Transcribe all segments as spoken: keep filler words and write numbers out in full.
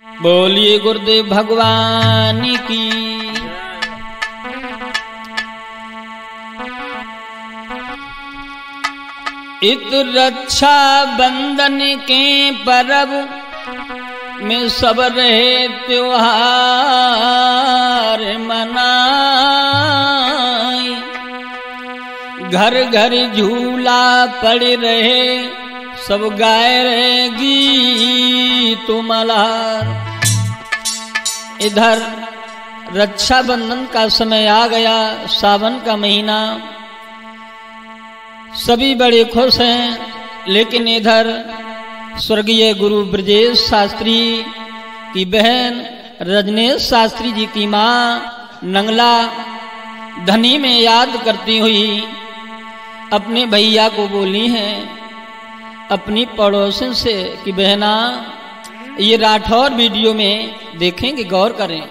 बोलिए गुरुदेव भगवान की। इत रक्षा बंधन के परब में सब रहे त्योहार मनाई, घर घर झूला पड़े रहे सब गाए रहे गीत मल्हार। इधर रक्षाबंधन का समय आ गया, सावन का महीना, सभी बड़े खुश हैं। लेकिन इधर स्वर्गीय गुरु ब्रजेश शास्त्री की बहन रजनेश शास्त्री जी की माँ नंगला धनी में याद करती हुई अपने भैया को बोली हैं अपनी पड़ोसन से कि बहना ये राठौर वीडियो में देखेंगे, गौर करें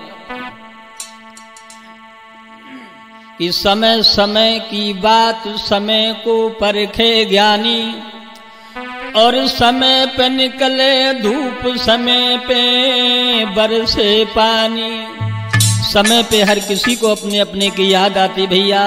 कि समय समय की बात समय को परखे ज्ञानी, और समय पे निकले धूप समय पे बरसे पानी। समय पे हर किसी को अपने अपने की याद आती भैया।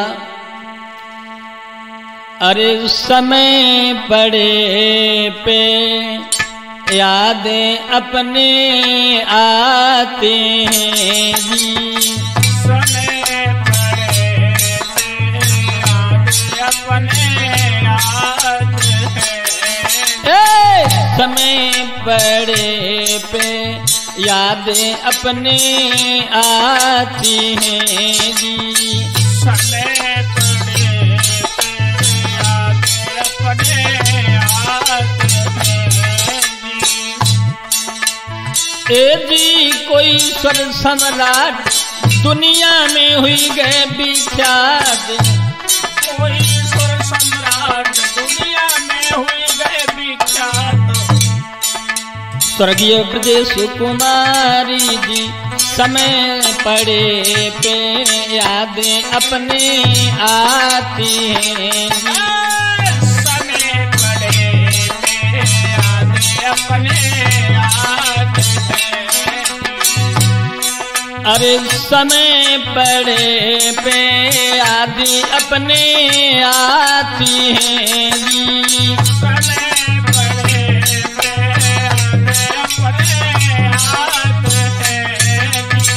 अरे समय पड़े पे यादें अपने आते हैं जी, समय पड़े पे यादें अपने आते हैं। समय पड़े पे यादें अपने आती हैं जी, समय पड़े पे यादें अपने आते हैं जी। ए जी कोई स्वर सम्राट दुनिया में हुई गए विख्यात, कोई स्वर सम्राट दुनिया में हुई गए विख्यात। स्वर्गीय ब्रजेश कुमारी जी समय पड़े पे यादें अपने आती हैं। समय पड़े पे यादें अपने आते हैं। अरे समय पड़े पे यादें अपने आती हैं जी, समय पड़े पे यादें अपने आते हैं जी।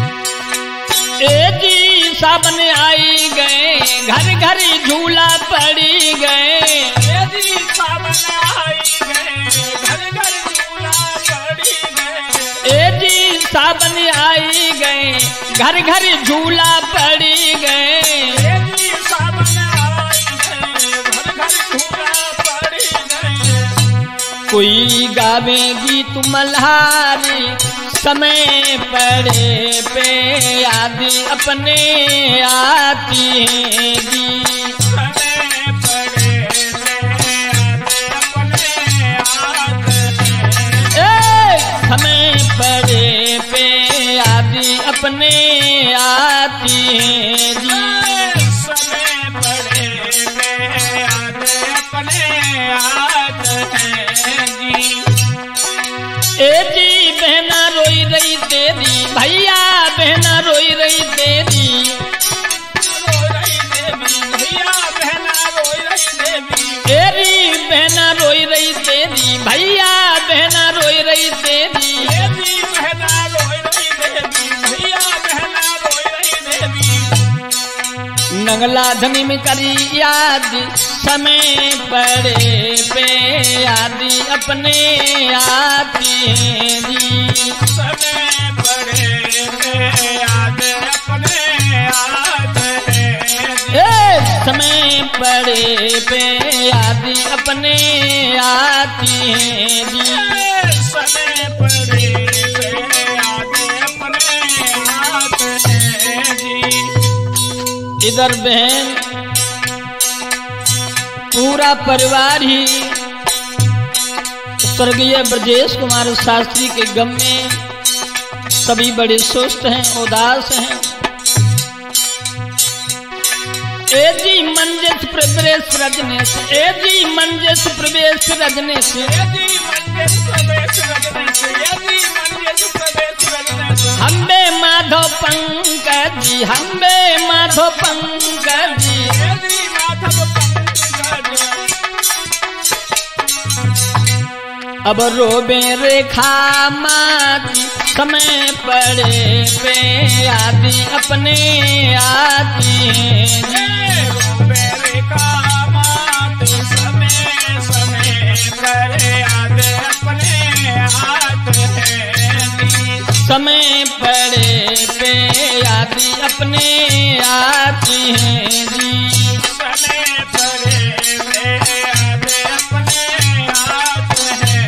ए जी सावन आई गए घर घर झूला पड़ी गए, यदि सावन आई गए घर घर झूला पड़ी गए। ए जी सावन आई गए घर घर झूला पड़ी गए। यदि सावन आई गए घर घर झूला पड़ी गए। कोई गावे गीत मल्हारी समय पड़े पे यादें अपने आती हैं जी, समय पड़े पे यादें अपने आते हैं। ए समय पड़े पे यादें अपने आती हैं जी, समय पड़े पे यादें अपने आते हैं जी। ए जी बहना रोई रही तेरी भैया बहना रोई रही तेरी, रोई रही देवी भैया बहना रोई रही देवी। तेरी बहना रोई रही तेरी भैया बहना रोई रही तेरी। देवी बहना रोई रही देवी भैया बहना रोई रही देवी। नंगला धनी में करी याद समय पड़े पे यादें अपने आती हैं जी, समय पड़े पे यादें अपने आते हैं जी। ए समय पड़े पे यादें अपने आती हैं जी। समय पड़े पे यादें अपने आते हैं जी। इधर बहन पूरा परिवार ही स्वर्गीय ब्रजेश कुमार शास्त्री के गम में सभी बड़े सुस्त हैं, उदास हैं। ए जी मंजिस प्रवेश रजनेश, ए जी मंजिस प्रवेश रजनेश, यदि मंदिर प्रवेश रजनीश, यदि मंदिर अब रोबे रेखा माती समय पड़े पे आदि अपने आती हैं जी। मेरे कामात समय समय करे याद अपने हाथ है समय पड़े पे आदि अपने आती हैं जी। समय पड़े वे याद अपने हाथ है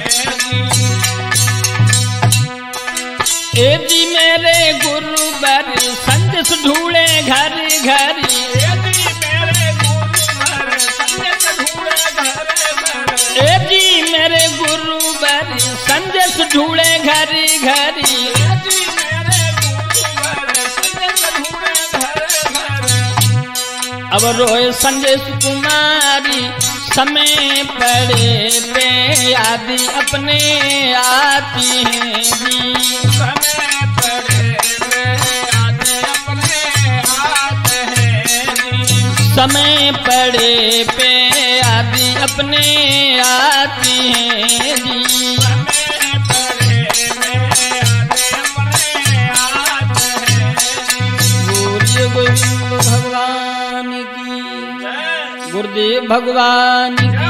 ए जी मेरे गुरु बर संदेश ढूंढे घर घर यदि मेरे गुरु संदेश ढूंढे घर ए जी मेरे गुरु बर संदेश ढूंढे घर घर यदि मेरे गुरु संदेश ढूंढे घर घर अब रोए संदेश कुमारी समय पड़े पे आदि अपने आती हैं जी। समय पड़े वे याद अपने हाथ है समय पड़े पे आदि अपने आती हैं जी। समय पड़े वे याद अपने हाथ है बोलिए गोविंद भगवान की, जय गुरुदेव भगवान की।